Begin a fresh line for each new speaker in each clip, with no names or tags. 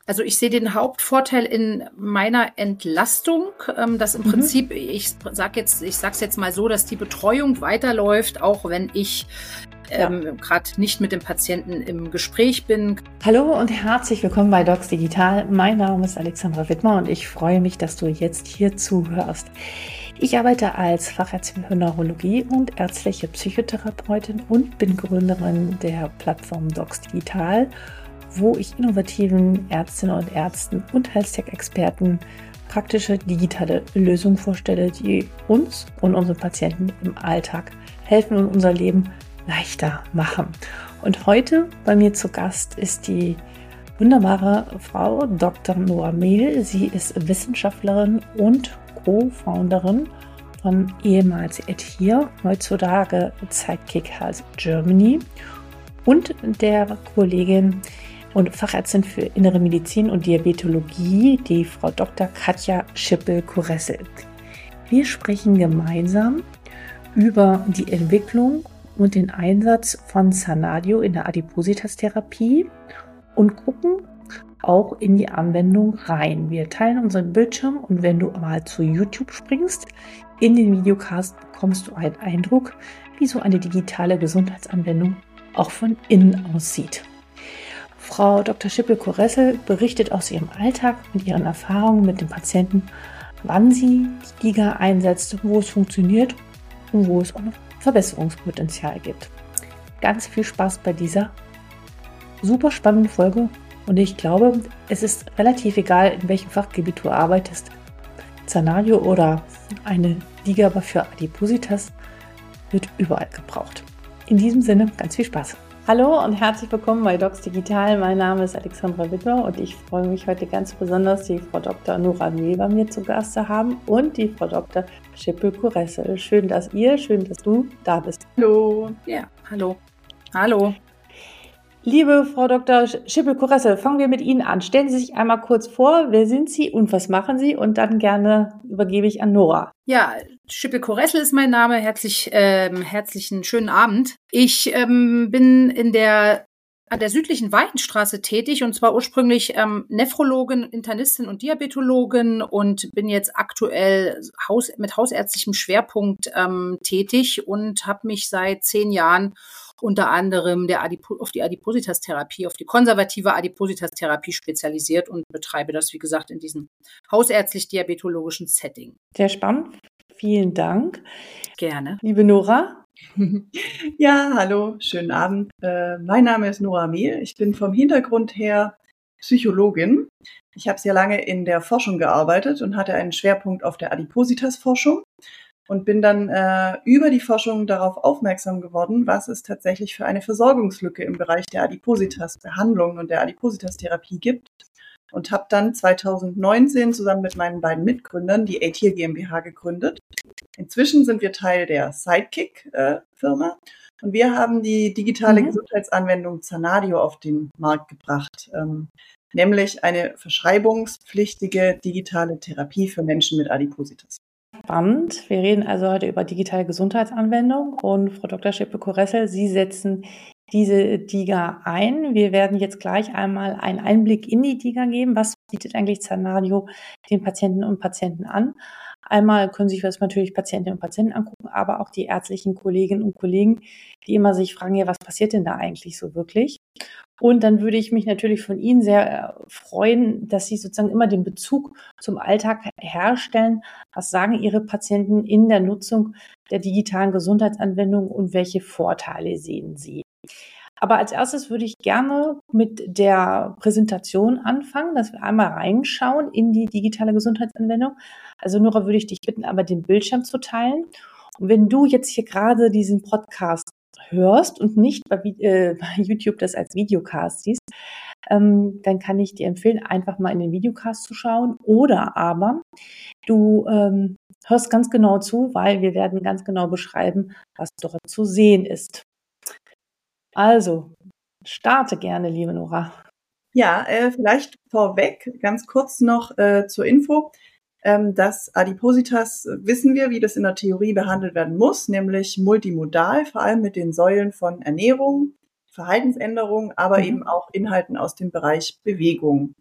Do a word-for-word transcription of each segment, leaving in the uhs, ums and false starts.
Also ich sehe den Hauptvorteil in meiner Entlastung, ähm, dass im mhm. Prinzip, ich sag jetzt, ich sag's jetzt mal so, dass die Betreuung weiterläuft, auch wenn ich ähm, ja. gerade nicht mit dem Patienten im Gespräch bin.
Hallo und herzlich willkommen bei Docs Digital. Mein Name ist Alexandra Wittmer und ich freue mich, dass du jetzt hier zuhörst. Ich arbeite als Fachärztin für Neurologie und ärztliche Psychotherapeutin und bin Gründerin der Plattform Docs Digital, wo ich innovativen Ärztinnen und Ärzten und Health-Tech-Experten praktische digitale Lösungen vorstelle, die uns und unseren Patienten im Alltag helfen und unser Leben leichter machen. Und heute bei mir zu Gast ist die wunderbare Frau Doktor Nora Mehl. Sie ist Wissenschaftlerin und Co-Founderin von ehemals Etir, heutzutage Sidekick Health Germany, und der Kollegin und Fachärztin für Innere Medizin und Diabetologie, die Frau Doktor Katja Schippel-Kuressel. Wir sprechen gemeinsam über die Entwicklung und den Einsatz von Zanadio in der Adipositas-Therapie und gucken auch in die Anwendung rein. Wir teilen unseren Bildschirm und wenn du mal zu YouTube springst, in den Videocast bekommst du einen Eindruck, wie so eine digitale Gesundheitsanwendung auch von innen aussieht. Frau Doktor Schippel-Kuressel berichtet aus ihrem Alltag mit ihren Erfahrungen mit den Patienten, wann sie die Diga einsetzt, wo es funktioniert und wo es auch noch Verbesserungspotenzial gibt. Ganz viel Spaß bei dieser super spannenden Folge und ich glaube, es ist relativ egal, in welchem Fachgebiet du arbeitest. Zanadio oder eine Diga für Adipositas wird überall gebraucht. In diesem Sinne, ganz viel Spaß. Hallo und herzlich willkommen bei Docs Digital. Mein Name ist Alexandra Wittmer und ich freue mich heute ganz besonders, die Frau Doktor Nora Mehl bei mir zu Gast zu haben und die Frau Doktor Schippel-Kuressel. Schön, dass ihr, schön, dass du da bist.
Hallo. Ja, hallo. Hallo.
Liebe Frau Doktor Schippel-Kuressel, fangen wir mit Ihnen an. Stellen Sie sich einmal kurz vor, wer sind Sie und was machen Sie? Und dann gerne übergebe ich an Nora.
Ja, Schippel-Kuressel ist mein Name. Herzlich, ähm, herzlichen schönen Abend. Ich ähm, bin in der an der südlichen Weidenstraße tätig und zwar ursprünglich ähm, Nephrologin, Internistin und Diabetologin und bin jetzt aktuell Haus, mit hausärztlichem Schwerpunkt ähm, tätig und habe mich seit zehn Jahren unter anderem der Adipo- auf die Adipositas-Therapie, auf die konservative Adipositas-Therapie spezialisiert und betreibe das, wie gesagt, in diesem hausärztlich-diabetologischen Setting.
Sehr spannend. Vielen Dank.
Gerne.
Liebe Nora.
Ja, hallo, schönen Abend. Äh, mein Name ist Nora Mehl. Ich bin vom Hintergrund her Psychologin. Ich habe sehr lange in der Forschung gearbeitet und hatte einen Schwerpunkt auf der Adipositas-Forschung. Und bin dann äh, über die Forschung darauf aufmerksam geworden, was es tatsächlich für eine Versorgungslücke im Bereich der Adipositas-Behandlung und der Adipositas-Therapie gibt. Und habe dann zweitausendneunzehn zusammen mit meinen beiden Mitgründern die Etir GmbH gegründet. Inzwischen sind wir Teil der Sidekick-Firma äh, und wir haben die digitale mhm. Gesundheitsanwendung Zanadio auf den Markt gebracht, ähm, nämlich eine verschreibungspflichtige digitale Therapie für Menschen mit Adipositas.
Spannend. Wir reden also heute über digitale Gesundheitsanwendung und Frau Doktor Schippel-Kuressel, Sie setzen diese Diga ein. Wir werden jetzt gleich einmal einen Einblick in die Diga geben. Was bietet eigentlich Zanadio den Patienten und Patienten an? Einmal können sich das natürlich Patientinnen und Patienten angucken, aber auch die ärztlichen Kolleginnen und Kollegen, die immer sich fragen, ja, was passiert denn da eigentlich so wirklich? Und dann würde ich mich natürlich von Ihnen sehr freuen, dass Sie sozusagen immer den Bezug zum Alltag herstellen. Was sagen Ihre Patienten in der Nutzung der digitalen Gesundheitsanwendung und welche Vorteile sehen Sie? Aber als erstes würde ich gerne mit der Präsentation anfangen, dass wir einmal reinschauen in die digitale Gesundheitsanwendung. Also Nora, würde ich dich bitten, aber den Bildschirm zu teilen. Und wenn du jetzt hier gerade diesen Podcast hörst und nicht bei, äh, bei YouTube das als Videocast siehst, ähm, dann kann ich dir empfehlen, einfach mal in den Videocast zu schauen. Oder aber du ähm, hörst ganz genau zu, weil wir werden ganz genau beschreiben, was dort zu sehen ist. Also, starte gerne, liebe Nora.
Ja, äh, vielleicht vorweg ganz kurz noch äh, zur Info. Ähm, das Adipositas wissen wir, wie das in der Theorie behandelt werden muss, nämlich multimodal, vor allem mit den Säulen von Ernährung, Verhaltensänderung, aber mhm. eben auch Inhalten aus dem Bereich Bewegung.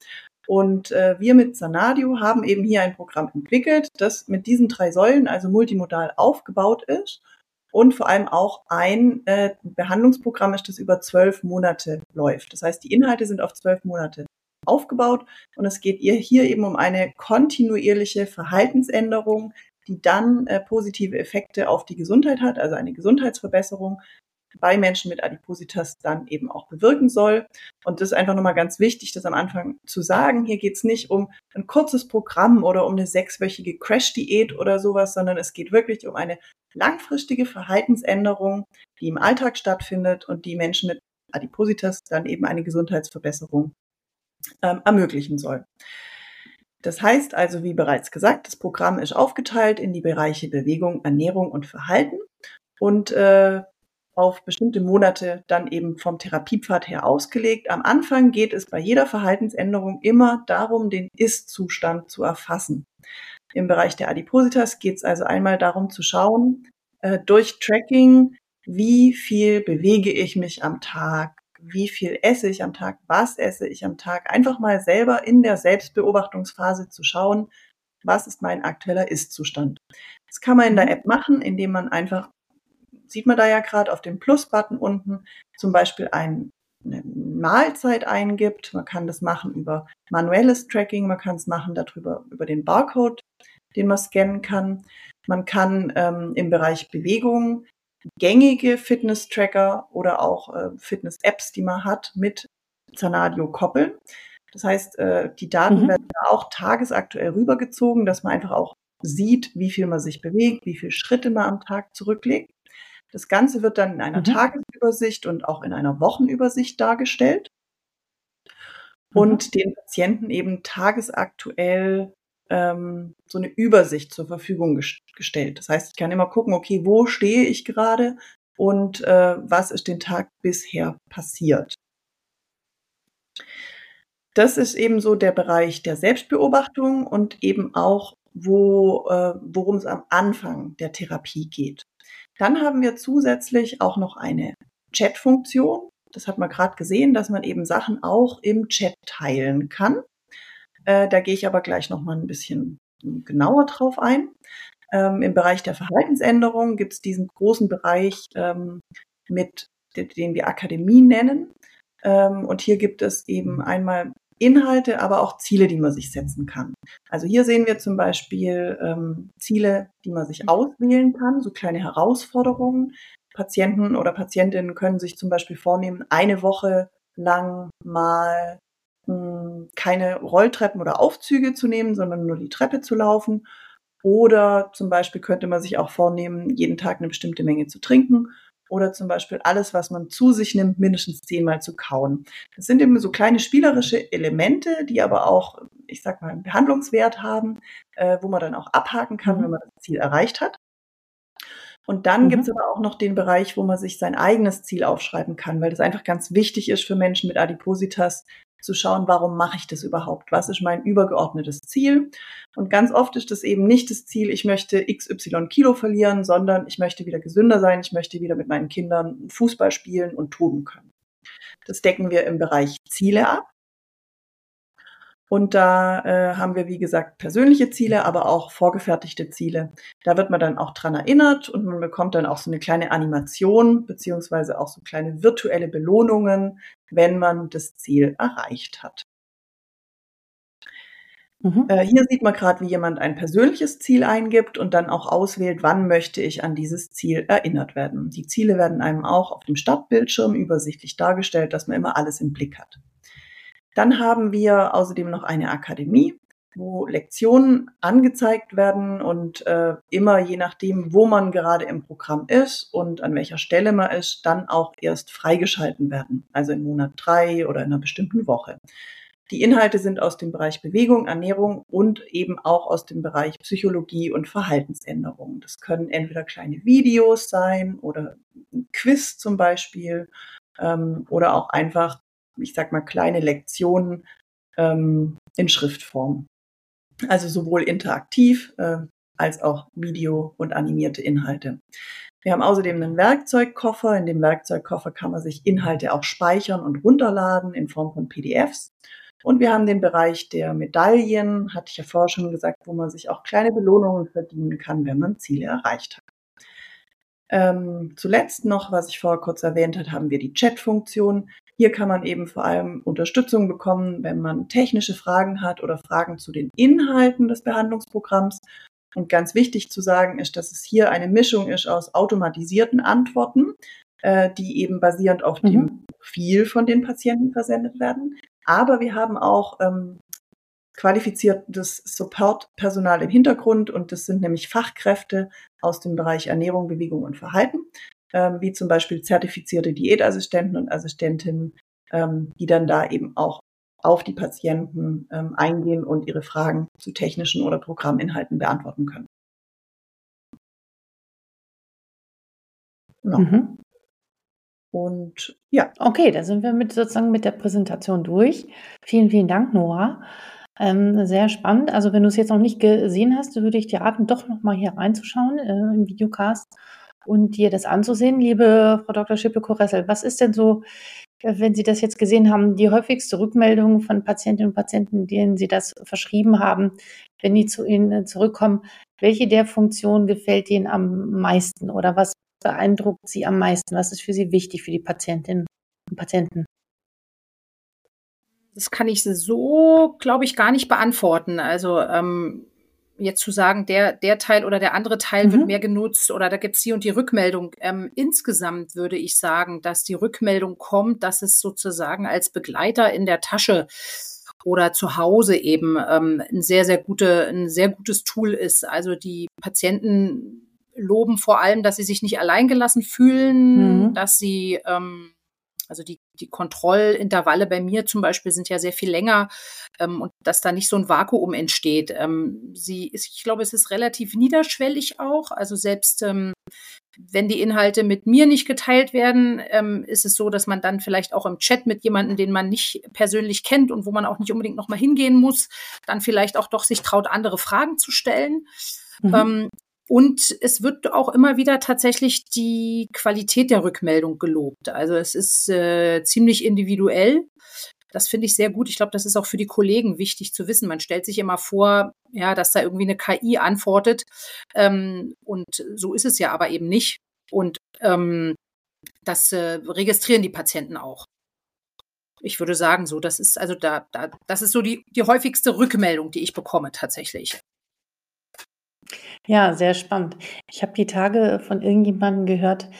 Und äh, wir mit Zanadio haben eben hier ein Programm entwickelt, das mit diesen drei Säulen, also multimodal, aufgebaut ist und vor allem auch ein äh, Behandlungsprogramm ist, das über zwölf Monate läuft. Das heißt, die Inhalte sind auf zwölf Monate aufgebaut und es geht ihr hier eben um eine kontinuierliche Verhaltensänderung, die dann äh, positive Effekte auf die Gesundheit hat, also eine Gesundheitsverbesserung bei Menschen mit Adipositas dann eben auch bewirken soll. Und das ist einfach nochmal ganz wichtig, das am Anfang zu sagen. Hier geht es nicht um ein kurzes Programm oder um eine sechswöchige Crash-Diät oder sowas, sondern es geht wirklich um eine langfristige Verhaltensänderung, die im Alltag stattfindet und die Menschen mit Adipositas dann eben eine Gesundheitsverbesserung ähm, ermöglichen soll. Das heißt also, wie bereits gesagt, das Programm ist aufgeteilt in die Bereiche Bewegung, Ernährung und Verhalten und äh, auf bestimmte Monate dann eben vom Therapiepfad her ausgelegt. Am Anfang geht es bei jeder Verhaltensänderung immer darum, den Ist-Zustand zu erfassen. Im Bereich der Adipositas geht es also einmal darum zu schauen, äh, durch Tracking, wie viel bewege ich mich am Tag, wie viel esse ich am Tag, was esse ich am Tag. Einfach mal selber in der Selbstbeobachtungsphase zu schauen, was ist mein aktueller Ist-Zustand. Das kann man in der App machen, indem man einfach, sieht man da ja gerade auf dem Plus-Button unten, zum Beispiel ein, eine Mahlzeit eingibt. Man kann das machen über manuelles Tracking, man kann es machen darüber über den Barcode, den man scannen kann. Man kann ähm, im Bereich Bewegung gängige Fitness-Tracker oder auch äh, Fitness-Apps, die man hat, mit Zanadio koppeln. Das heißt, äh, die Daten mhm. werden auch tagesaktuell rübergezogen, dass man einfach auch sieht, wie viel man sich bewegt, wie viele Schritte man am Tag zurücklegt. Das Ganze wird dann in einer mhm. Tagesübersicht und auch in einer Wochenübersicht dargestellt und mhm. den Patienten eben tagesaktuell ähm, so eine Übersicht zur Verfügung ges- gestellt. Das heißt, ich kann immer gucken, okay, wo stehe ich gerade und äh, was ist den Tag bisher passiert. Das ist eben so der Bereich der Selbstbeobachtung und eben auch, wo, äh, worum es am Anfang der Therapie geht. Dann haben wir zusätzlich auch noch eine Chat-Funktion. Das hat man gerade gesehen, dass man eben Sachen auch im Chat teilen kann. Äh, da gehe ich aber gleich noch mal ein bisschen genauer drauf ein. Ähm, im Bereich der Verhaltensänderung gibt es diesen großen Bereich, ähm, mit, den wir Akademie nennen. Ähm, und hier gibt es eben einmal Inhalte, aber auch Ziele, die man sich setzen kann. Also hier sehen wir zum Beispiel ähm, Ziele, die man sich auswählen kann, so kleine Herausforderungen. Patienten oder Patientinnen können sich zum Beispiel vornehmen, eine Woche lang mal mh, keine Rolltreppen oder Aufzüge zu nehmen, sondern nur die Treppe zu laufen. Oder zum Beispiel könnte man sich auch vornehmen, jeden Tag eine bestimmte Menge zu trinken. Oder zum Beispiel alles, was man zu sich nimmt, mindestens zehnmal zu kauen. Das sind eben so kleine spielerische Elemente, die aber auch, ich sag mal, einen Behandlungswert haben, äh, wo man dann auch abhaken kann, mhm. wenn man das Ziel erreicht hat. Und dann mhm. gibt es aber auch noch den Bereich, wo man sich sein eigenes Ziel aufschreiben kann, weil das einfach ganz wichtig ist für Menschen mit Adipositas, zu schauen, warum mache ich das überhaupt? Was ist mein übergeordnetes Ziel? Und ganz oft ist das eben nicht das Ziel, ich möchte X Y Kilo verlieren, sondern ich möchte wieder gesünder sein, ich möchte wieder mit meinen Kindern Fußball spielen und toben können. Das decken wir im Bereich Ziele ab. Und da äh, haben wir, wie gesagt, persönliche Ziele, aber auch vorgefertigte Ziele. Da wird man dann auch dran erinnert und man bekommt dann auch so eine kleine Animation beziehungsweise auch so kleine virtuelle Belohnungen, wenn man das Ziel erreicht hat. Mhm. Äh, hier sieht man gerade, wie jemand ein persönliches Ziel eingibt und dann auch auswählt, wann möchte ich an dieses Ziel erinnert werden. Die Ziele werden einem auch auf dem Startbildschirm übersichtlich dargestellt, dass man immer alles im Blick hat. Dann haben wir außerdem noch eine Akademie, wo Lektionen angezeigt werden und äh, immer je nachdem, wo man gerade im Programm ist und an welcher Stelle man ist, dann auch erst freigeschalten werden, also im Monat drei oder in einer bestimmten Woche. Die Inhalte sind aus dem Bereich Bewegung, Ernährung und eben auch aus dem Bereich Psychologie und Verhaltensänderung. Das können entweder kleine Videos sein oder ein Quiz zum Beispiel ähm, oder auch einfach, ich sag mal, kleine Lektionen ähm, in Schriftform. Also sowohl interaktiv äh, als auch Video- und animierte Inhalte. Wir haben außerdem einen Werkzeugkoffer. In dem Werkzeugkoffer kann man sich Inhalte auch speichern und runterladen in Form von P D Fs. Und wir haben den Bereich der Medaillen, hatte ich ja vorher schon gesagt, wo man sich auch kleine Belohnungen verdienen kann, wenn man Ziele erreicht hat. Ähm, zuletzt noch, was ich vorher kurz erwähnt habe, haben wir die Chat-Funktion. Hier kann man eben vor allem Unterstützung bekommen, wenn man technische Fragen hat oder Fragen zu den Inhalten des Behandlungsprogramms. Und ganz wichtig zu sagen ist, dass es hier eine Mischung ist aus automatisierten Antworten, äh, die eben basierend auf
Mhm.
dem Profil von den Patienten versendet werden. Aber wir haben auch ähm, qualifiziertes Support-Personal im Hintergrund, und das sind nämlich Fachkräfte aus dem Bereich Ernährung, Bewegung und Verhalten, ähm, wie zum Beispiel zertifizierte Diätassistenten und Assistentinnen, ähm, die dann da eben auch auf die Patienten ähm, eingehen und ihre Fragen zu technischen oder Programminhalten beantworten können. Genau.
Mhm.
Und ja,
Okay, da sind wir mit sozusagen mit der Präsentation durch. Vielen, vielen Dank, Nora. Ähm, sehr spannend. Also wenn du es jetzt noch nicht gesehen hast, würde ich dir raten, doch noch mal hier reinzuschauen äh, im Videocast und dir das anzusehen. Liebe Frau Doktor Schippe-Koressel, was ist denn so, äh, wenn Sie das jetzt gesehen haben, die häufigste Rückmeldung von Patientinnen und Patienten, denen Sie das verschrieben haben, wenn die zu Ihnen zurückkommen? Welche der Funktionen gefällt Ihnen am meisten oder was beeindruckt Sie am meisten? Was ist für Sie wichtig für die Patientinnen und Patienten?
Das kann ich so, glaube ich, gar nicht beantworten. Also ähm, jetzt zu sagen, der, der Teil oder der andere Teil
Mhm.
wird mehr genutzt oder da gibt's die und die Rückmeldung. Ähm, insgesamt würde ich sagen, dass die Rückmeldung kommt, dass es sozusagen als Begleiter in der Tasche oder zu Hause eben ähm, ein sehr, sehr gute, ein sehr gutes Tool ist. Also die Patienten loben vor allem, dass sie sich nicht alleingelassen fühlen,
Mhm.
dass sie ähm, also die, die Kontrollintervalle bei mir zum Beispiel sind ja sehr viel länger ähm, und dass da nicht so ein Vakuum entsteht. Ähm, sie ist, ich glaube, es ist relativ niederschwellig auch. Also selbst ähm, wenn die Inhalte mit mir nicht geteilt werden, ähm, ist es so, dass man dann vielleicht auch im Chat mit jemandem, den man nicht persönlich kennt und wo man auch nicht unbedingt nochmal hingehen muss, dann vielleicht auch doch sich traut, andere Fragen zu stellen.
Mhm.
Ähm, und es wird auch immer wieder tatsächlich die Qualität der Rückmeldung gelobt. Also es ist äh, ziemlich individuell. Das finde ich sehr gut. Ich glaube, das ist auch für die Kollegen wichtig zu wissen. Man stellt sich immer vor, ja, dass da irgendwie eine K I antwortet. Ähm, und so ist es ja aber eben nicht. Und ähm, das äh, registrieren die Patienten auch. Ich würde sagen, so, das ist also da, da das ist so die, die häufigste Rückmeldung, die ich bekomme tatsächlich.
Ja, sehr spannend. Ich habe die Tage von irgendjemandem gehört,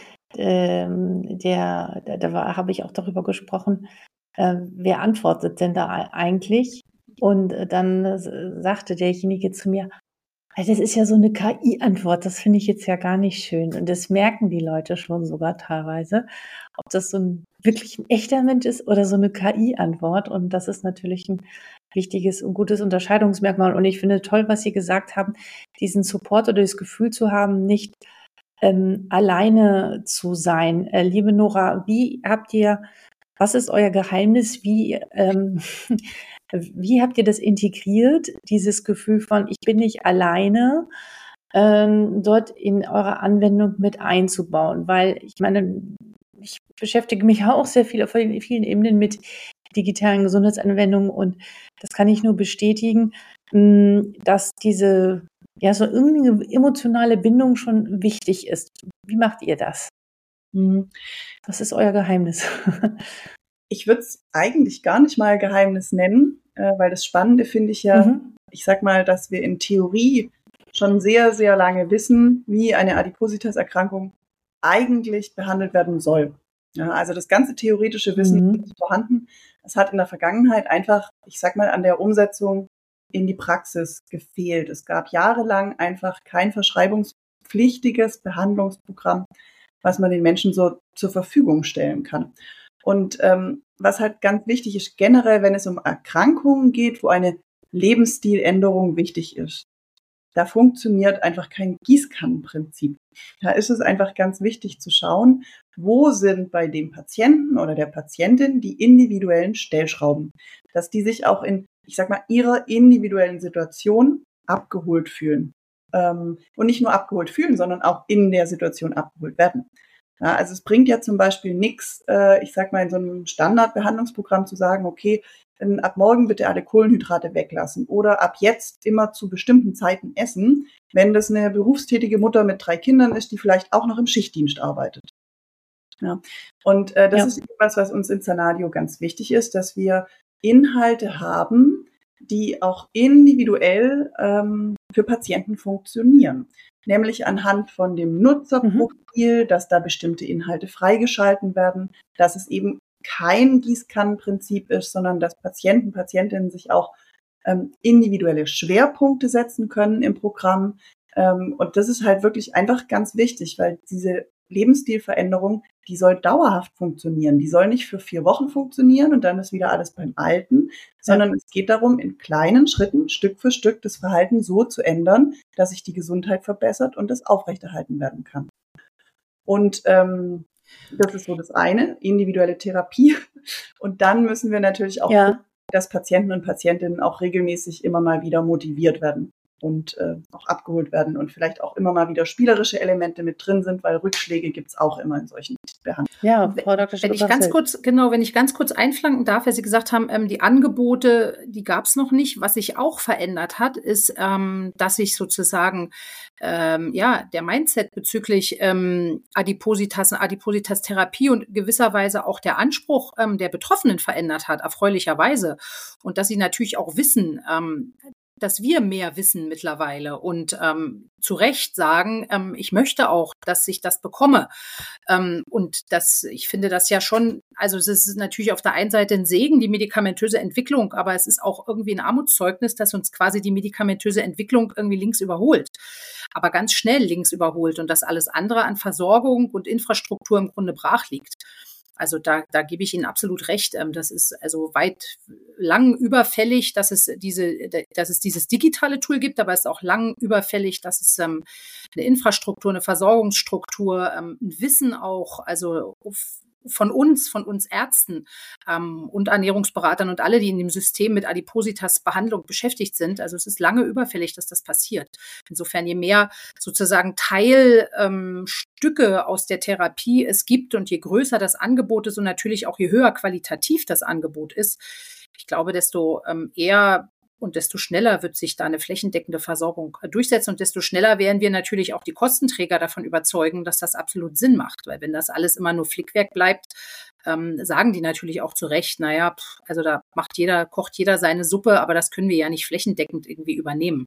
ähm, der, da, da war, habe ich auch darüber gesprochen, äh, wer antwortet denn da ei- eigentlich? Und äh, dann äh, sagte derjenige zu mir, "Ah, das ist ja so eine K I-Antwort, das finde ich jetzt ja gar nicht schön. Und das merken die Leute schon sogar teilweise, ob das so ein wirklich ein echter Mensch ist oder so eine K I-Antwort. Und das ist natürlich ein wichtiges und gutes Unterscheidungsmerkmal. Und ich finde toll, was Sie gesagt haben, diesen Support oder das Gefühl zu haben, nicht ähm, alleine zu sein. Äh, liebe Nora, wie habt ihr, was ist euer Geheimnis? Wie, ähm, wie habt ihr das integriert, dieses Gefühl von, ich bin nicht alleine, ähm, dort in eure Anwendung mit einzubauen? Weil ich meine, ich beschäftige mich auch sehr viel auf vielen vielen Ebenen mit digitalen Gesundheitsanwendungen und das kann ich nur bestätigen, mh, dass diese, ja, so irgendeine emotionale Bindung schon wichtig ist. Wie macht ihr das?
mhm.
Was ist euer Geheimnis?
Ich würde es eigentlich gar nicht mal Geheimnis nennen, äh, weil das Spannende finde ich ja,
Mhm.
ich sag mal, dass wir in Theorie schon sehr, sehr lange wissen, wie eine Adipositas-Erkrankung eigentlich behandelt werden soll. Ja, also das ganze theoretische Wissen
Mhm.
ist vorhanden. Es hat in der Vergangenheit einfach, ich sag mal, an der Umsetzung in die Praxis gefehlt. Es gab jahrelang einfach kein verschreibungspflichtiges Behandlungsprogramm, was man den Menschen so zur Verfügung stellen kann. Und ähm, was halt ganz wichtig ist, generell, wenn es um Erkrankungen geht, wo eine Lebensstiländerung wichtig ist, da funktioniert einfach kein Gießkannenprinzip. Da ist es einfach ganz wichtig zu schauen, wo sind bei dem Patienten oder der Patientin die individuellen Stellschrauben, dass die sich auch in, ich sag mal, ihrer individuellen Situation abgeholt fühlen. Ähm, und nicht nur abgeholt fühlen, sondern auch in der Situation abgeholt werden. Ja, also es bringt ja zum Beispiel nichts, äh, ich sag mal, in so einem Standardbehandlungsprogramm zu sagen, okay, ab morgen bitte alle Kohlenhydrate weglassen oder ab jetzt immer zu bestimmten Zeiten essen, wenn das eine berufstätige Mutter mit drei Kindern ist, die vielleicht auch noch im Schichtdienst arbeitet. Ja. Und äh, das ja. ist etwas, was uns in Zanadio ganz wichtig ist, dass wir Inhalte haben, die auch individuell ähm, für Patienten funktionieren. Nämlich anhand von dem Nutzerprofil, mhm. dass da bestimmte Inhalte freigeschalten werden, dass es eben kein Gießkannenprinzip ist, sondern dass Patienten, Patientinnen sich auch ähm, individuelle Schwerpunkte setzen können im Programm. Ähm, und das ist halt wirklich einfach ganz wichtig, weil diese Lebensstilveränderung, die soll dauerhaft funktionieren. Die soll nicht für vier Wochen funktionieren und dann ist wieder alles beim Alten, sondern ja. es geht darum, in kleinen Schritten, Stück für Stück, das Verhalten so zu ändern, dass sich die Gesundheit verbessert und das aufrechterhalten werden kann. Und ähm, das ist so das eine, individuelle Therapie. Und dann müssen wir natürlich auch
ja.
gucken, dass Patienten und Patientinnen auch regelmäßig immer mal wieder motiviert werden und äh, auch abgeholt werden und vielleicht auch immer mal wieder spielerische Elemente mit drin sind, weil Rückschläge gibt's auch immer in solchen Behandlungen.
Ja, Frau Doktor
Wenn ich ganz kurz, genau, wenn ich ganz kurz einflanken darf, weil Sie gesagt haben, ähm, die Angebote, die gab's noch nicht. Was sich auch verändert hat, ist, ähm, dass sich sozusagen ähm, ja der Mindset bezüglich ähm, Adipositas und Adipositas-Therapie und gewisserweise auch der Anspruch ähm, der Betroffenen verändert hat, erfreulicherweise. Und dass sie natürlich auch wissen, ähm, dass wir mehr wissen mittlerweile und ähm, zu Recht sagen, ähm, ich möchte auch, dass ich das bekomme. Ähm, und das, ich finde das ja schon, also es ist natürlich auf der einen Seite ein Segen, die medikamentöse Entwicklung, aber es ist auch irgendwie ein Armutszeugnis, dass uns quasi die medikamentöse Entwicklung irgendwie links überholt. Aber ganz schnell links überholt und dass alles andere an Versorgung und Infrastruktur im Grunde brach liegt. Also da, da gebe ich Ihnen absolut recht. Das ist also weit lang überfällig, dass es diese, dass es dieses digitale Tool gibt, aber es ist auch lang überfällig, dass es ähm, eine Infrastruktur, eine Versorgungsstruktur, ähm, ein Wissen auch, also von uns, von uns Ärzten ähm, und Ernährungsberatern und alle, die in dem System mit Adipositas-Behandlung beschäftigt sind. Also es ist lange überfällig, dass das passiert. Insofern, je mehr sozusagen Teilstücke ähm, aus der Therapie es gibt und je größer das Angebot ist und natürlich auch je höher qualitativ das Angebot ist, ich glaube, desto ähm, eher und desto schneller wird sich da eine flächendeckende Versorgung durchsetzen und desto schneller werden wir natürlich auch die Kostenträger davon überzeugen, dass das absolut Sinn macht. Weil wenn das alles immer nur Flickwerk bleibt, ähm, sagen die natürlich auch zu Recht, naja, pff, also da macht jeder, kocht jeder seine Suppe, aber das können wir ja nicht flächendeckend irgendwie übernehmen.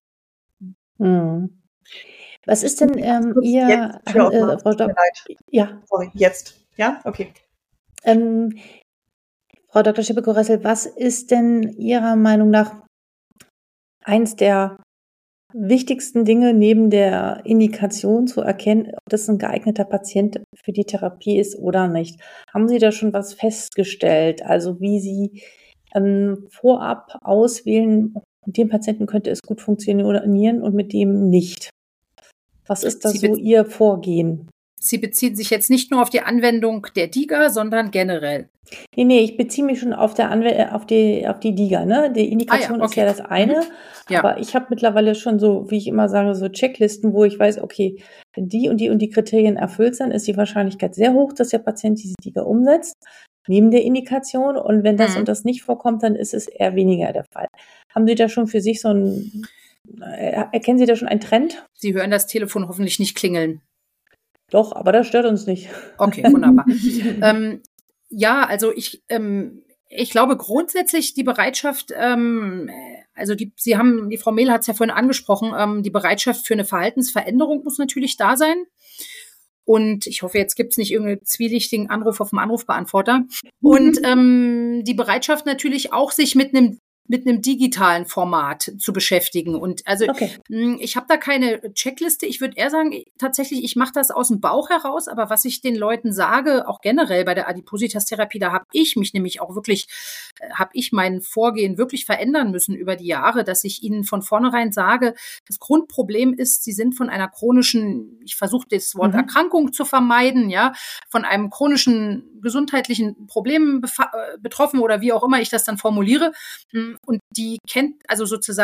Hm. Was ist denn ähm, Ihr...
Jetzt, äh, Frau Doktor Ja. Sorry, jetzt. Ja, okay.
Ähm, Frau Doktor Schippekow-Ressel, was ist denn Ihrer Meinung nach eins der wichtigsten Dinge neben der Indikation zu erkennen, ob das ein geeigneter Patient für die Therapie ist oder nicht? Haben Sie da schon was festgestellt? Also wie Sie ähm, vorab auswählen, mit dem Patienten könnte es gut funktionieren und mit dem nicht? Was ist da so Ihr Vorgehen?
Sie beziehen sich jetzt nicht nur auf die Anwendung der D I G A, sondern generell.
Nee, nee, ich beziehe mich schon auf, der Anw- auf, die, auf die D I G A. Ne? Die Indikation ah, ja, okay. ist ja das eine, mhm. ja. aber ich habe mittlerweile schon so, wie ich immer sage, so Checklisten, wo ich weiß, okay, wenn die und die und die Kriterien erfüllt sind, ist die Wahrscheinlichkeit sehr hoch, dass der Patient diese D I G A umsetzt, neben der Indikation. Und wenn das mhm. und das nicht vorkommt, dann ist es eher weniger der Fall. Haben Sie da schon für sich so ein, erkennen Sie da schon einen Trend?
Sie hören das Telefon hoffentlich nicht klingeln.
Doch, aber das stört uns nicht.
Okay, wunderbar. ähm, ja, also ich, ähm, ich glaube grundsätzlich die Bereitschaft, ähm, also die, Sie haben, die Frau Mehl hat es ja vorhin angesprochen, ähm, die Bereitschaft für eine Verhaltensveränderung muss natürlich da sein. Und ich hoffe, jetzt gibt es nicht irgendeinen zwielichtigen Anruf auf dem Anrufbeantworter. Und ähm, die Bereitschaft natürlich auch, sich mit einem mit einem digitalen Format zu beschäftigen. Und also okay. ich habe da keine Checkliste. Ich würde eher sagen, tatsächlich, ich mache das aus dem Bauch heraus. Aber was ich den Leuten sage, auch generell bei der Adipositas-Therapie, da habe ich mich nämlich auch wirklich, habe ich mein Vorgehen wirklich verändern müssen über die Jahre, dass ich ihnen von vornherein sage, das Grundproblem ist, sie sind von einer chronischen, ich versuche das Wort mhm. Erkrankung zu vermeiden, ja, von einem chronischen gesundheitlichen Problem befa- betroffen oder wie auch immer ich das dann formuliere. Und die kennt, also sozusagen, die,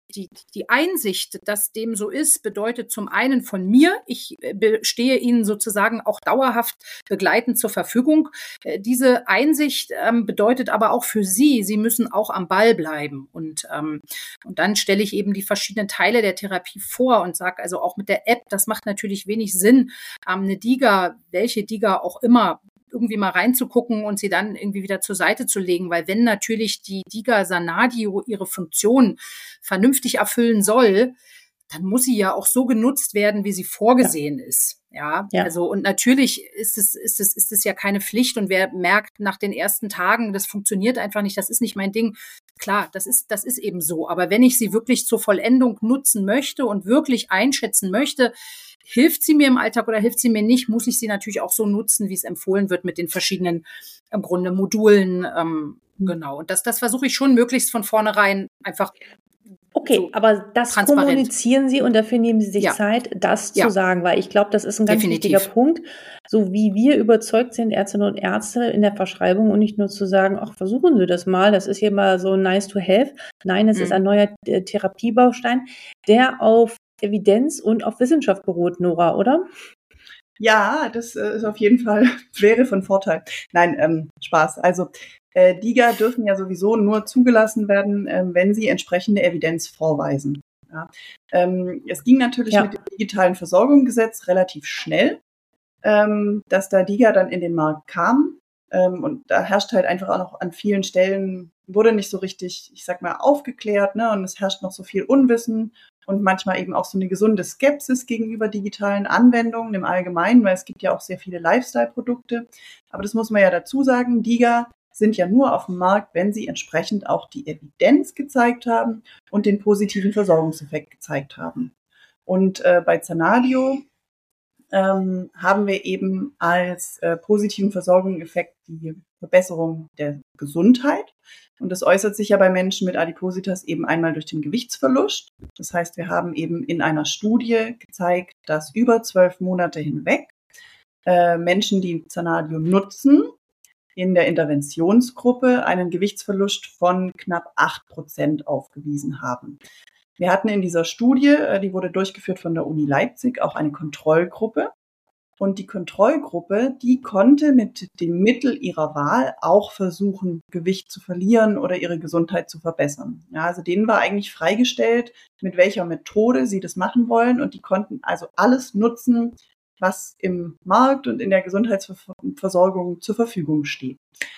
die, die Einsicht, dass dem so ist, bedeutet zum einen von mir, ich stehe Ihnen sozusagen auch dauerhaft begleitend zur Verfügung. Diese Einsicht ähm, bedeutet aber auch für Sie, Sie müssen auch am Ball bleiben. Und, ähm, und dann stelle ich eben die verschiedenen Teile der Therapie vor und sage also auch mit der App, das macht natürlich wenig Sinn, ähm, eine DIGA, welche DIGA auch immer, irgendwie mal reinzugucken und sie dann irgendwie wieder zur Seite zu legen, weil wenn natürlich die DIGA Sanadio ihre Funktion vernünftig erfüllen soll, dann muss sie ja auch so genutzt werden, wie sie vorgesehen ja. ist. Ja, ja, also und natürlich ist es, ist es, ist es ja keine Pflicht und wer merkt nach den ersten Tagen, das funktioniert einfach nicht, das ist nicht mein Ding. Klar, das ist, das ist eben so. Aber wenn ich sie wirklich zur Vollendung nutzen möchte und wirklich einschätzen möchte, hilft sie mir im Alltag oder hilft sie mir nicht, muss ich sie natürlich auch so nutzen, wie es empfohlen wird mit den verschiedenen im Grunde Modulen. Ähm, mhm. Genau. Und das, das versuche ich schon möglichst von vornherein einfach.
Okay, so aber das kommunizieren Sie und dafür nehmen Sie sich ja. Zeit, das ja. zu sagen, weil ich glaube, das ist ein ganz Definitiv. wichtiger Punkt, so wie wir überzeugt sind, Ärztinnen und Ärzte in der Verschreibung und nicht nur zu sagen, ach, versuchen Sie das mal, das ist hier mal so nice to have. Nein, es mhm. ist ein neuer äh, Therapiebaustein, der auf Evidenz und auf Wissenschaft beruht, Nora, oder?
Ja, das äh, ist auf jeden Fall, wäre von Vorteil. Nein, ähm, Spaß. Also äh, DIGA dürfen ja sowieso nur zugelassen werden, äh, wenn sie entsprechende Evidenz vorweisen. Ja. Ähm, es ging natürlich ja. mit dem digitalen Versorgungsgesetz relativ schnell, ähm, dass da DIGA dann in den Markt kam. Ähm, und da herrscht halt einfach auch noch an vielen Stellen, wurde nicht so richtig, ich sag mal, aufgeklärt, ne? Und es herrscht noch so viel Unwissen und manchmal eben auch so eine gesunde Skepsis gegenüber digitalen Anwendungen im Allgemeinen, weil es gibt ja auch sehr viele Lifestyle-Produkte. Aber das muss man ja dazu sagen, DIGA sind ja nur auf dem Markt, wenn sie entsprechend auch die Evidenz gezeigt haben und den positiven Versorgungseffekt gezeigt haben. Und äh, bei Sanadio ähm, haben wir eben als äh, positiven Versorgungseffekt die Verbesserung der Gesundheit. Und das äußert sich ja bei Menschen mit Adipositas eben einmal durch den Gewichtsverlust. Das heißt, wir haben eben in einer Studie gezeigt, dass über zwölf Monate hinweg äh, Menschen, die Sanadio nutzen, in der Interventionsgruppe einen Gewichtsverlust von knapp acht Prozent aufgewiesen haben. Wir hatten in dieser Studie, die wurde durchgeführt von der Uni Leipzig, auch eine Kontrollgruppe. Und die Kontrollgruppe, die konnte mit dem Mittel ihrer Wahl auch versuchen, Gewicht zu verlieren oder ihre Gesundheit zu verbessern. Ja, also denen war eigentlich freigestellt, mit welcher Methode sie das machen wollen. Und die konnten also alles nutzen, was im Markt und in der Gesundheitsversorgung zur Verfügung steht.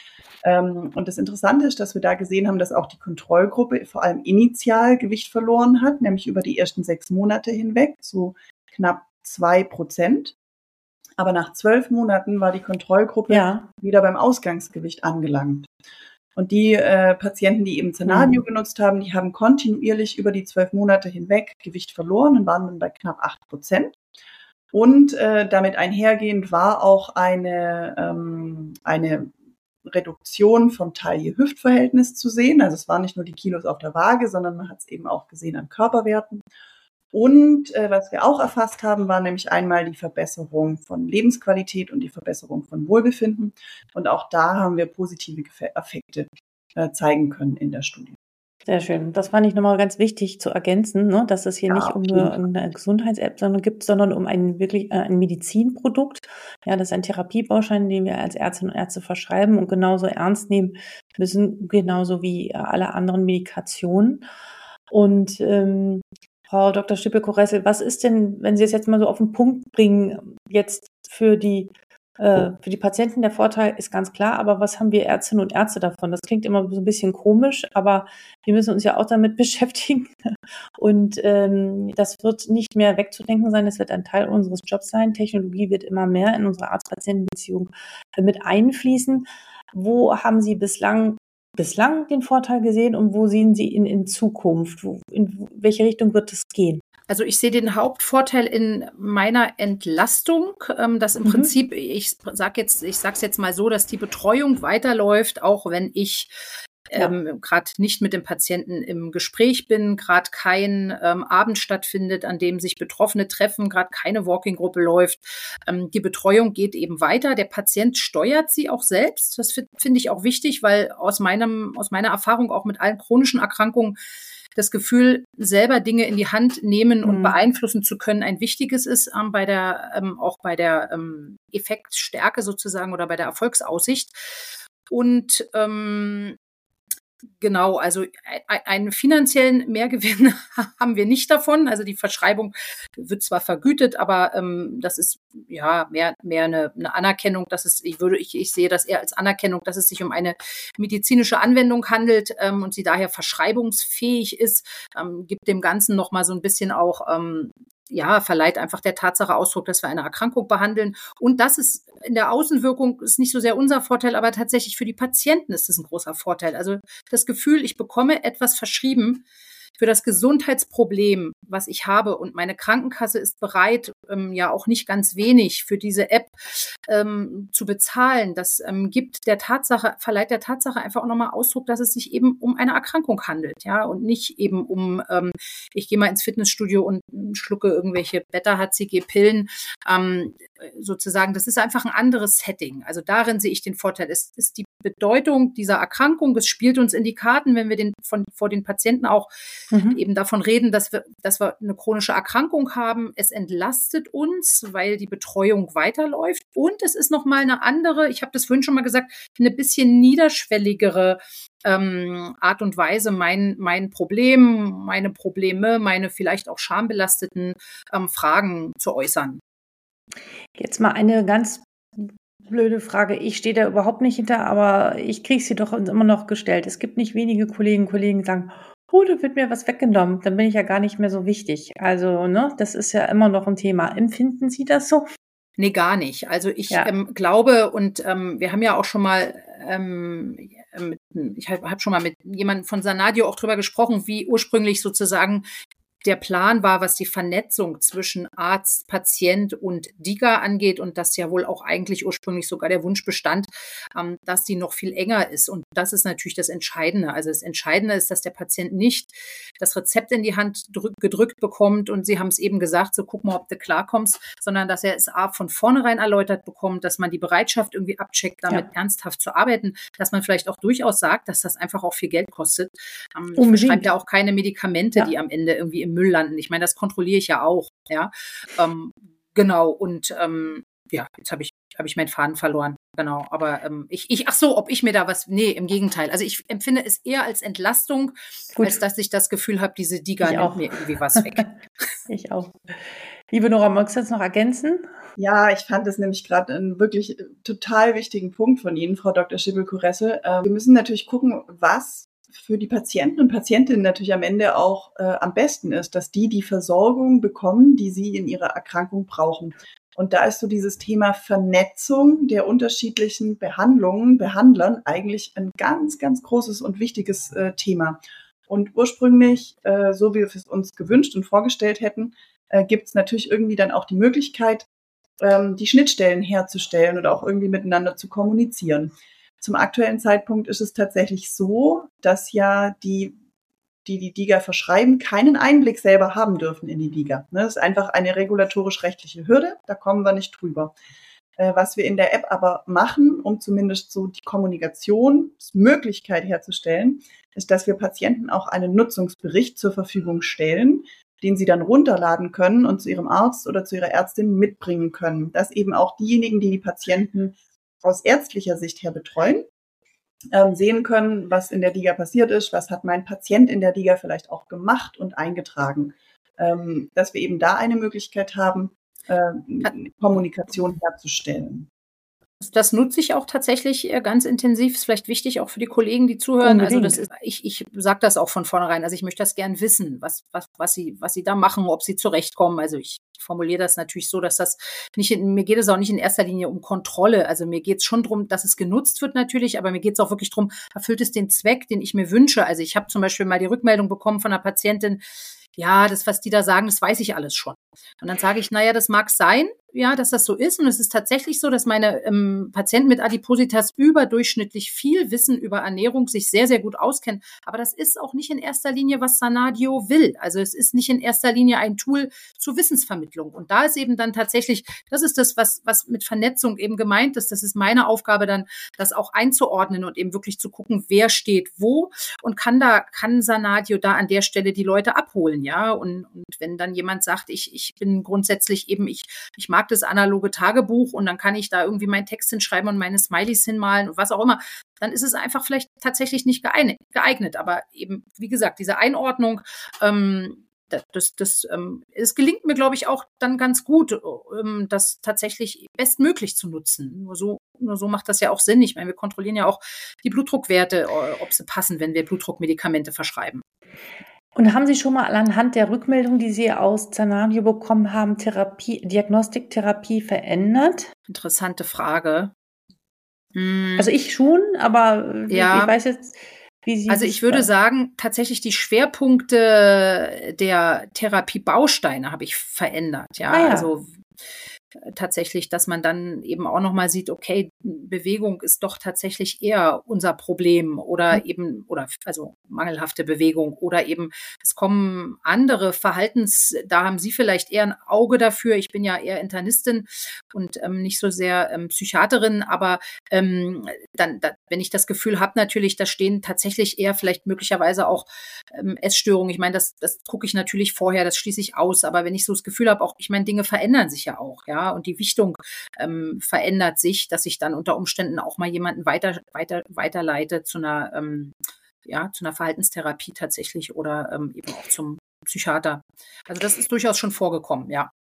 Ähm, und das Interessante ist, dass wir da gesehen haben, dass auch die Kontrollgruppe vor allem initial Gewicht verloren hat, nämlich über die ersten sechs Monate hinweg, so knapp zwei Prozent. Aber nach zwölf Monaten war die Kontrollgruppe ja. wieder beim Ausgangsgewicht angelangt. Und die äh, Patienten, die eben Sanadio mhm. genutzt haben, die haben kontinuierlich über die zwölf Monate hinweg Gewicht verloren und waren dann bei knapp acht Prozent. Und äh, damit einhergehend war auch eine, ähm, eine Reduktion vom Taille-Hüft-Verhältnis zu sehen. Also es waren nicht nur die Kilos auf der Waage, sondern man hat es eben auch gesehen an Körperwerten. Und äh, was wir auch erfasst haben, war nämlich einmal die Verbesserung von Lebensqualität und die Verbesserung von Wohlbefinden. Und auch da haben wir positive Effekte äh, zeigen können in der Studie.
Sehr schön. Das fand ich nochmal ganz wichtig zu ergänzen, ne, dass es hier ja, nicht um nur eine Gesundheits-App sondern gibt, sondern um ein wirklich äh, ein Medizinprodukt. Ja, das ist ein Therapiebaustein, den wir als Ärztinnen und Ärzte verschreiben und genauso ernst nehmen müssen, genauso wie äh, alle anderen Medikationen. Und ähm, Frau Doktor Stippel-Koressel, was ist denn, wenn Sie es jetzt mal so auf den Punkt bringen, jetzt für die Für die Patienten der Vorteil ist ganz klar, aber was haben wir Ärztinnen und Ärzte davon? Das klingt immer so ein bisschen komisch, aber wir müssen uns ja auch damit beschäftigen. Und ähm, das wird nicht mehr wegzudenken sein, das wird ein Teil unseres Jobs sein. Technologie wird immer mehr in unsere Arzt-Patienten-Beziehung mit einfließen. Wo haben Sie bislang bislang den Vorteil gesehen und wo sehen Sie ihn in Zukunft? Wo, in welche Richtung wird es gehen?
Also ich sehe den Hauptvorteil in meiner Entlastung, ähm, dass im mhm. Prinzip, ich sage jetzt, ich sage es jetzt mal so, dass die Betreuung weiterläuft, auch wenn ich ähm, ja. gerade nicht mit dem Patienten im Gespräch bin, gerade kein ähm, Abend stattfindet, an dem sich Betroffene treffen, gerade keine Walking-Gruppe läuft. Ähm, die Betreuung geht eben weiter. Der Patient steuert sie auch selbst. Das finde find ich auch wichtig, weil aus meinem, aus meiner Erfahrung auch mit allen chronischen Erkrankungen das Gefühl, selber Dinge in die Hand nehmen und
Mhm.
beeinflussen zu können, ein wichtiges ist, ähm, bei der, ähm, auch bei der ähm, Effektstärke sozusagen oder bei der Erfolgsaussicht. Und ähm, genau, also ein- einen finanziellen Mehrgewinn haben wir nicht davon. Also die Verschreibung wird zwar vergütet, aber ähm, das ist ja mehr, mehr eine, eine Anerkennung, dass es, ich würde, ich, ich sehe das eher als Anerkennung, dass es sich um eine medizinische Anwendung handelt ähm, und sie daher verschreibungsfähig ist, ähm, gibt dem Ganzen nochmal so ein bisschen auch ähm, ja, verleiht einfach der Tatsache Ausdruck, dass wir eine Erkrankung behandeln. Und das ist in der Außenwirkung ist nicht so sehr unser Vorteil, aber tatsächlich für die Patienten ist es ein großer Vorteil. Also das Gefühl, ich bekomme etwas verschrieben für das Gesundheitsproblem, was ich habe. Und meine Krankenkasse ist bereit, ähm, ja auch nicht ganz wenig für diese App ähm, zu bezahlen. Das ähm, gibt der Tatsache, verleiht der Tatsache einfach auch nochmal Ausdruck, dass es sich eben um eine Erkrankung handelt, ja, und nicht eben um, ähm, ich gehe mal ins Fitnessstudio und schlucke irgendwelche Beta-H C G-Pillen. Ähm, sozusagen, das ist einfach ein anderes Setting. Also darin sehe ich den Vorteil. Es ist die Bedeutung dieser Erkrankung. Es spielt uns in die Karten, wenn wir den, von, vor den Patienten auch
Mhm.
eben davon reden, dass wir, dass wir eine chronische Erkrankung haben. Es entlastet uns, weil die Betreuung weiterläuft. Und es ist nochmal eine andere, ich habe das vorhin schon mal gesagt, eine bisschen niederschwelligere ähm, Art und Weise, mein, mein Problem, meine Probleme, meine vielleicht auch schambelasteten ähm, Fragen zu äußern.
Jetzt mal eine ganz blöde Frage. Ich stehe da überhaupt nicht hinter, aber ich kriege sie doch immer noch gestellt. Es gibt nicht wenige Kollegen, Kollegen, die sagen, oh, da wird mir was weggenommen, dann bin ich ja gar nicht mehr so wichtig. Also, ne, das ist ja immer noch ein Thema. Empfinden Sie das so?
Nee, gar nicht. Also ich
Ja.
ähm, glaube, und ähm, wir haben ja auch schon mal, ähm, mit, ich habe hab schon mal mit jemandem von Sanadio auch drüber gesprochen, wie ursprünglich sozusagen der Plan war, was die Vernetzung zwischen Arzt, Patient und DIGA angeht und das ja wohl auch eigentlich ursprünglich sogar der Wunsch bestand, ähm, dass die noch viel enger ist. Und das ist natürlich das Entscheidende. Also das Entscheidende ist, dass der Patient nicht das Rezept in die Hand drück, gedrückt bekommt und Sie haben es eben gesagt, so guck mal, ob du klarkommst, sondern dass er es A von vornherein erläutert bekommt, dass man die Bereitschaft irgendwie abcheckt, damit
Ja.
ernsthaft zu arbeiten, dass man vielleicht auch durchaus sagt, dass das einfach auch viel Geld kostet. Ähm, ich
Unbedingt.
verschreibe ja auch keine Medikamente,
Ja.
die am Ende irgendwie im Müll landen. Ich meine, das kontrolliere ich ja auch. Ja, ähm, genau. Und ähm, ja, jetzt habe ich habe ich meinen Faden verloren. Genau. Aber ähm, ich ich ach so, ob ich mir da was? Nee, im Gegenteil. Also ich empfinde es eher als Entlastung,
Gut.
als dass ich das Gefühl habe, diese Diga
Ich
nimmt
auch.
mir irgendwie was weg.
Ich auch. Liebe Nora, magst du jetzt noch ergänzen?
Ja, ich fand es nämlich gerade einen wirklich total wichtigen Punkt von Ihnen, Frau Doktor Schibbel-Kuresse. Äh, wir müssen natürlich gucken, was für die Patienten und Patientinnen natürlich am Ende auch äh, am besten ist, dass die die Versorgung bekommen, die sie in ihrer Erkrankung brauchen. Und da ist so dieses Thema Vernetzung der unterschiedlichen Behandlungen, Behandlern eigentlich ein ganz, ganz großes und wichtiges äh, Thema. Und ursprünglich, äh, so wie wir es uns gewünscht und vorgestellt hätten, äh, gibt es natürlich irgendwie dann auch die Möglichkeit, ähm, die Schnittstellen herzustellen oder auch irgendwie miteinander zu kommunizieren. Zum aktuellen Zeitpunkt ist es tatsächlich so, dass ja die, die die DIGA verschreiben, keinen Einblick selber haben dürfen in die DIGA. Das ist einfach eine regulatorisch-rechtliche Hürde, da kommen wir nicht drüber. Was wir in der App aber machen, um zumindest so die Kommunikationsmöglichkeit herzustellen, ist, dass wir Patienten auch einen Nutzungsbericht zur Verfügung stellen, den sie dann runterladen können und zu ihrem Arzt oder zu ihrer Ärztin mitbringen können. Dass eben auch diejenigen, die die Patienten aus ärztlicher Sicht her betreuen, ähm, sehen können, was in der DIGA passiert ist, was hat mein Patient in der DIGA vielleicht auch gemacht und eingetragen. Ähm, dass wir eben da eine Möglichkeit haben, äh, Kommunikation herzustellen.
Das nutze ich auch tatsächlich ganz intensiv. Ist vielleicht wichtig auch für die Kollegen, die zuhören.
Unbedingt.
Also das ist, ich, ich sage das auch von vornherein. Also ich möchte das gern wissen, was, was, was sie, was sie da machen, ob sie zurechtkommen. Also ich formuliere das natürlich so, dass das nicht, in, mir geht es auch nicht in erster Linie um Kontrolle. Also mir geht es schon darum, dass es genutzt wird natürlich, aber mir geht es auch wirklich darum, erfüllt es den Zweck, den ich mir wünsche. Also ich habe zum Beispiel mal die Rückmeldung bekommen von einer Patientin, ja, das, was die da sagen, das weiß ich alles schon. Und dann sage ich, naja, das mag sein, ja, dass das so ist. Und es ist tatsächlich so, dass meine ähm, Patienten mit Adipositas überdurchschnittlich viel Wissen über Ernährung sich sehr, sehr gut auskennen. Aber das ist auch nicht in erster Linie, was Sanadio will. Also es ist nicht in erster Linie ein Tool zur Wissensvermittlung. Und da ist eben dann tatsächlich, das ist das, was, was mit Vernetzung eben gemeint ist. Das ist meine Aufgabe dann, das auch einzuordnen und eben wirklich zu gucken, wer steht wo und kann da, kann Sanadio da an der Stelle die Leute abholen, ja. Und, und wenn dann jemand sagt, ich, ich bin grundsätzlich eben, ich, ich mag das analoge Tagebuch und dann kann ich da irgendwie meinen Text hinschreiben und meine Smileys hinmalen und was auch immer, dann ist es einfach vielleicht tatsächlich nicht geeignet. Aber eben, wie gesagt, diese Einordnung, ähm, das, das, das ähm, es gelingt mir, glaube ich, auch dann ganz gut, ähm, das tatsächlich bestmöglich zu nutzen. Nur so, nur so macht das ja auch Sinn. Ich meine, wir kontrollieren ja auch die Blutdruckwerte, ob sie passen, wenn wir Blutdruckmedikamente verschreiben.
Und haben Sie schon mal anhand der Rückmeldung, die Sie aus Sanadio bekommen haben, Therapie, Diagnostik, Therapie verändert?
Interessante Frage. Hm.
Also ich schon, aber
ja.
ich weiß jetzt, wie Sie.
Also ich würde sagen, tatsächlich die Schwerpunkte der Therapiebausteine habe ich verändert. Ja,
ah, ja.
Also tatsächlich, dass man dann eben auch nochmal sieht, okay, Bewegung ist doch tatsächlich eher unser Problem oder mhm. eben, oder also mangelhafte Bewegung oder eben, es kommen andere Verhaltens, da haben Sie vielleicht eher ein Auge dafür. Ich bin ja eher Internistin und ähm, nicht so sehr ähm, Psychiaterin, aber ähm, dann, da, wenn ich das Gefühl habe, natürlich, da stehen tatsächlich eher vielleicht möglicherweise auch ähm, Essstörungen. Ich meine, das, das gucke ich natürlich vorher, das schließe ich aus, aber wenn ich so das Gefühl habe, auch, ich meine, Dinge verändern sich ja auch, ja, und die Wichtung ähm, verändert sich, dass ich dann unter Umständen auch mal jemanden weiter, weiter, weiterleite zu einer, ähm, ja, zu einer Verhaltenstherapie tatsächlich oder ähm, eben auch zum Psychiater. Also das ist durchaus schon vorgekommen, ja.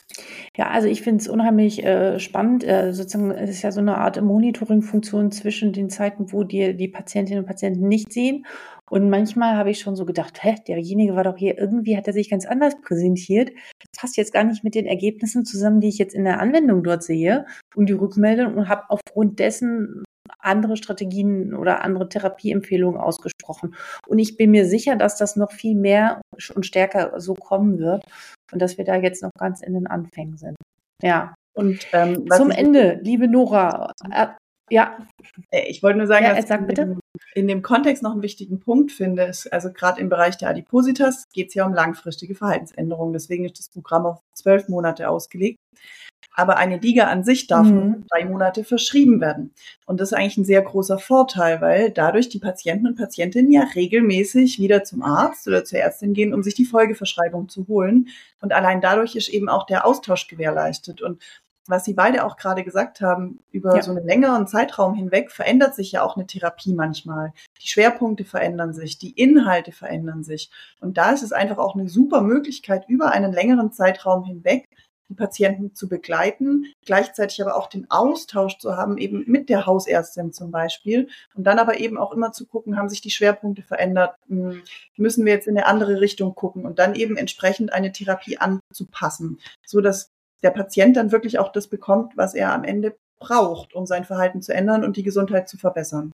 Ja, also ich finde es unheimlich äh, spannend. Äh, sozusagen, es ist ja so eine Art Monitoring-Funktion zwischen den Zeiten, wo dir die Patientinnen und Patienten nicht sehen. Und manchmal habe ich schon so gedacht, hä, derjenige war doch hier, irgendwie hat er sich ganz anders präsentiert. Das passt jetzt gar nicht mit den Ergebnissen zusammen, die ich jetzt in der Anwendung dort sehe und die Rückmeldung und habe aufgrund dessen andere Strategien oder andere Therapieempfehlungen ausgesprochen. Und ich bin mir sicher, dass das noch viel mehr und stärker so kommen wird und dass wir da jetzt noch ganz in den Anfängen sind. Ja.
Und ähm,
zum Ende, liebe Nora. Äh, ja.
Ich wollte nur sagen,
ja,
dass ich
sag
in,
bitte.
dem, in dem Kontext noch einen wichtigen Punkt finde, ist, also gerade im Bereich der Adipositas geht es ja um langfristige Verhaltensänderungen. Deswegen ist das Programm auf zwölf Monate ausgelegt. Aber eine DIGA an sich darf mhm. nur drei Monate verschrieben werden. Und das ist eigentlich ein sehr großer Vorteil, weil dadurch die Patienten und Patientinnen ja regelmäßig wieder zum Arzt oder zur Ärztin gehen, um sich die Folgeverschreibung zu holen. Und allein dadurch ist eben auch der Austausch gewährleistet. Und was Sie beide auch gerade gesagt haben, über ja. so einen längeren Zeitraum hinweg verändert sich ja auch eine Therapie manchmal. Die Schwerpunkte verändern sich, die Inhalte verändern sich. Und da ist es einfach auch eine super Möglichkeit, über einen längeren Zeitraum hinweg die Patienten zu begleiten, gleichzeitig aber auch den Austausch zu haben, eben mit der Hausärztin zum Beispiel. Und dann aber eben auch immer zu gucken, haben sich die Schwerpunkte verändert, müssen wir jetzt in eine andere Richtung gucken und dann eben entsprechend eine Therapie anzupassen, so dass der Patient dann wirklich auch das bekommt, was er am Ende braucht, um sein Verhalten zu ändern und die Gesundheit zu verbessern.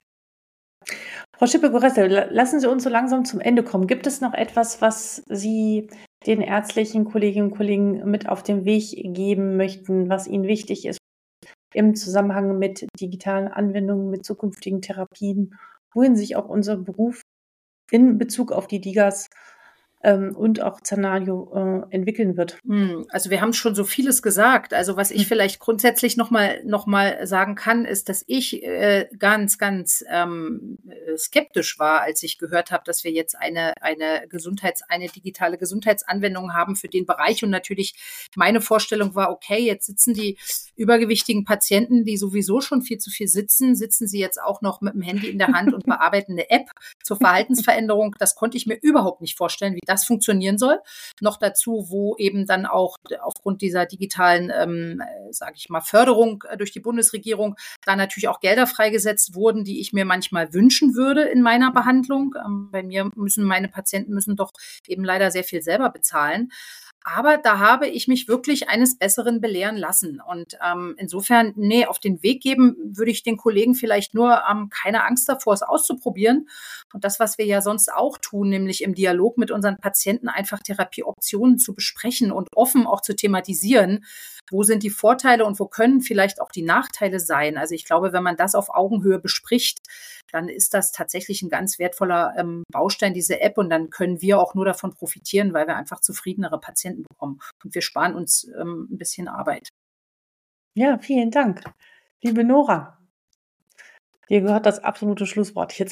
Frau Schippe-Goresse, lassen Sie uns so langsam zum Ende kommen. Gibt es noch etwas, was Sie den ärztlichen Kolleginnen und Kollegen mit auf den Weg geben möchten, was Ihnen wichtig ist im Zusammenhang mit digitalen Anwendungen, mit zukünftigen Therapien, wohin sich auch unser Beruf in Bezug auf die DIGAs ähm, und auch Sanadio äh, entwickeln wird?
Also wir haben schon so vieles gesagt. Also was ich vielleicht grundsätzlich nochmal noch mal sagen kann, ist, dass ich äh, ganz, ganz ähm, skeptisch war, als ich gehört habe, dass wir jetzt eine, eine Gesundheits-, eine digitale Gesundheitsanwendung haben für den Bereich. Und natürlich meine Vorstellung war, okay, jetzt sitzen die übergewichtigen Patienten, die sowieso schon viel zu viel sitzen, sitzen sie jetzt auch noch mit dem Handy in der Hand und bearbeiten eine App zur Verhaltensveränderung. Das konnte ich mir überhaupt nicht vorstellen, wie das funktionieren soll. Noch dazu, wo eben dann auch aufgrund dieser digitalen, ähm, sage ich mal, Förderung durch die Bundesregierung da natürlich auch Gelder freigesetzt wurden, die ich mir manchmal wünschen würde in meiner Behandlung. Ähm, bei mir müssen meine Patienten müssen doch eben leider sehr viel selber bezahlen. Aber da habe ich mich wirklich eines Besseren belehren lassen. Und ähm, insofern, nee, auf den Weg geben würde ich den Kollegen vielleicht nur ähm, keine Angst davor, es auszuprobieren. Und das, was wir ja sonst auch tun, nämlich im Dialog mit unseren Patienten einfach Therapieoptionen zu besprechen und offen auch zu thematisieren. Wo sind die Vorteile und wo können vielleicht auch die Nachteile sein? Also ich glaube, wenn man das auf Augenhöhe bespricht, dann ist das tatsächlich ein ganz wertvoller ähm, Baustein, diese App. Und dann können wir auch nur davon profitieren, weil wir einfach zufriedenere Patienten bekommen. Und wir sparen uns ähm, ein bisschen Arbeit.
Ja, vielen Dank. Liebe Nora, dir gehört das absolute Schlusswort jetzt.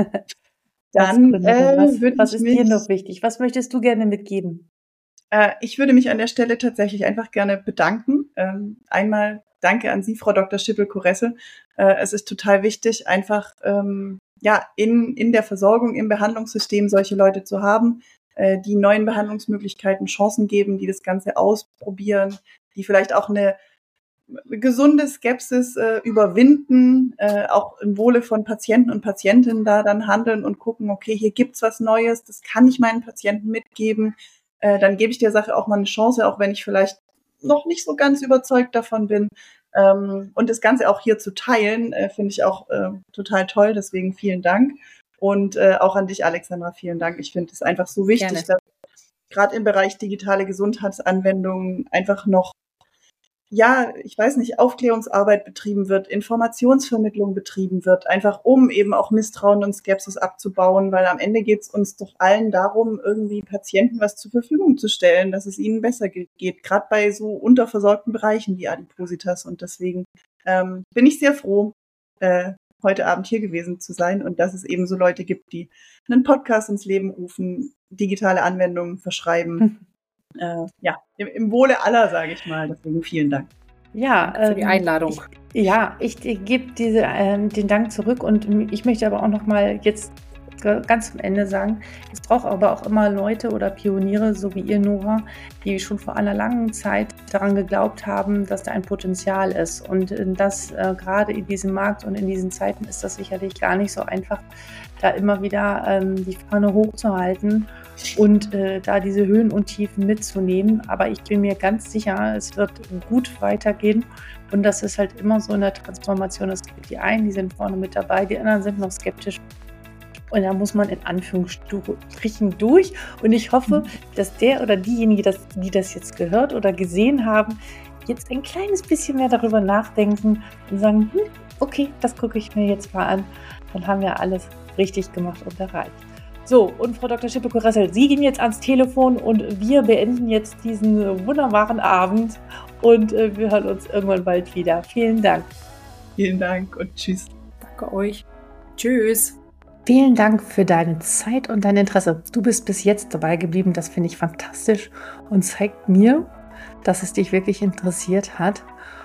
Dann
was,
äh,
was,
würde
was
ich
ist
mich,
dir noch wichtig? Was möchtest du gerne mitgeben?
Äh, ich würde mich an der Stelle tatsächlich einfach gerne bedanken. Ähm, einmal danke an Sie, Frau Doktor Schippel-Koresse. Äh, es ist total wichtig, einfach ähm, ja in, in der Versorgung, im Behandlungssystem solche Leute zu haben, äh, die neuen Behandlungsmöglichkeiten Chancen geben, die das Ganze ausprobieren, die vielleicht auch eine gesunde Skepsis äh, überwinden, äh, auch im Wohle von Patienten und Patientinnen da dann handeln und gucken, okay, hier gibt's was Neues, das kann ich meinen Patienten mitgeben. Äh, dann gebe ich der Sache auch mal eine Chance, auch wenn ich vielleicht noch nicht so ganz überzeugt davon bin. Ähm, und das Ganze auch hier zu teilen, äh, finde ich auch äh, total toll. Deswegen vielen Dank. Und äh, auch an dich, Alexandra, vielen Dank. Ich finde es einfach so wichtig, Gerne. dass gerade im Bereich digitale Gesundheitsanwendungen einfach noch ja, ich weiß nicht, Aufklärungsarbeit betrieben wird, Informationsvermittlung betrieben wird, einfach um eben auch Misstrauen und Skepsis abzubauen, weil am Ende geht es uns doch allen darum, irgendwie Patienten was zur Verfügung zu stellen, dass es ihnen besser geht, gerade bei so unterversorgten Bereichen wie Adipositas. Und deswegen ähm, bin ich sehr froh, äh, heute Abend hier gewesen zu sein und dass es eben so Leute gibt, die einen Podcast ins Leben rufen, digitale Anwendungen verschreiben. Hm. Äh, ja, im, im Wohle aller, sage ich mal. Deswegen vielen Dank.
Ja,
für die Einladung.
Ich, ja, ich, ich gebe diese, ähm, den Dank zurück und ich möchte aber auch noch mal jetzt ganz am Ende sagen, es braucht aber auch immer Leute oder Pioniere, so wie ihr, Nora, die schon vor einer langen Zeit daran geglaubt haben, dass da ein Potenzial ist. Und das äh, gerade in diesem Markt und in diesen Zeiten ist das sicherlich gar nicht so einfach, da immer wieder ähm, die Fahne hochzuhalten und äh, da diese Höhen und Tiefen mitzunehmen. Aber ich bin mir ganz sicher, es wird gut weitergehen. Und das ist halt immer so in der Transformation. Es gibt die einen, die sind vorne mit dabei, die anderen sind noch skeptisch. Und da muss man in Anführungsstrichen durch. Und ich hoffe, dass der oder diejenige, das, die das jetzt gehört oder gesehen haben, jetzt ein kleines bisschen mehr darüber nachdenken und sagen, hm, okay, das gucke ich mir jetzt mal an. Dann haben wir alles richtig gemacht und erreicht. So, und Frau Doktor Schippel-Koresse, Sie gehen jetzt ans Telefon und wir beenden jetzt diesen wunderbaren Abend und äh, wir hören uns irgendwann bald wieder. Vielen Dank.
Vielen Dank und tschüss.
Danke euch. Tschüss.
Vielen Dank für deine Zeit und dein Interesse. Du bist bis jetzt dabei geblieben, das finde ich fantastisch und zeigt mir, dass es dich wirklich interessiert hat.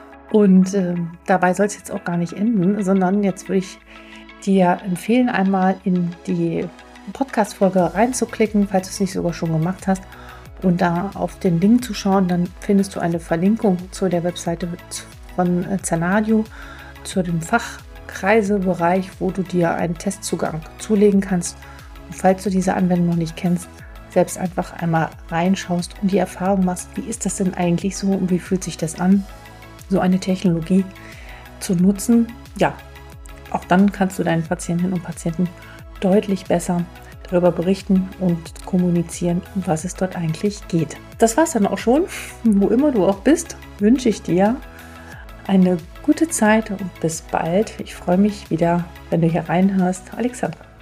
Und äh, dabei soll es jetzt auch gar nicht enden, sondern jetzt würde ich dir empfehlen, einmal in die Podcast-Folge reinzuklicken, falls du es nicht sogar schon gemacht hast, und da auf den Link zu schauen. Dann findest du eine Verlinkung zu der Webseite von Zernadio, zu dem Fachkreisebereich, wo du dir einen Testzugang zulegen kannst. Und falls du diese Anwendung noch nicht kennst, selbst einfach einmal reinschaust und die Erfahrung machst, wie ist das denn eigentlich so und wie fühlt sich das an, so eine Technologie zu nutzen. Ja, auch dann kannst du deinen Patientinnen und Patienten deutlich besser darüber berichten und kommunizieren, um was es dort eigentlich geht. Das war es dann auch schon. Wo immer du auch bist, wünsche ich dir eine gute Zeit und bis bald. Ich freue mich wieder, wenn du hier reinhörst. Alexandra.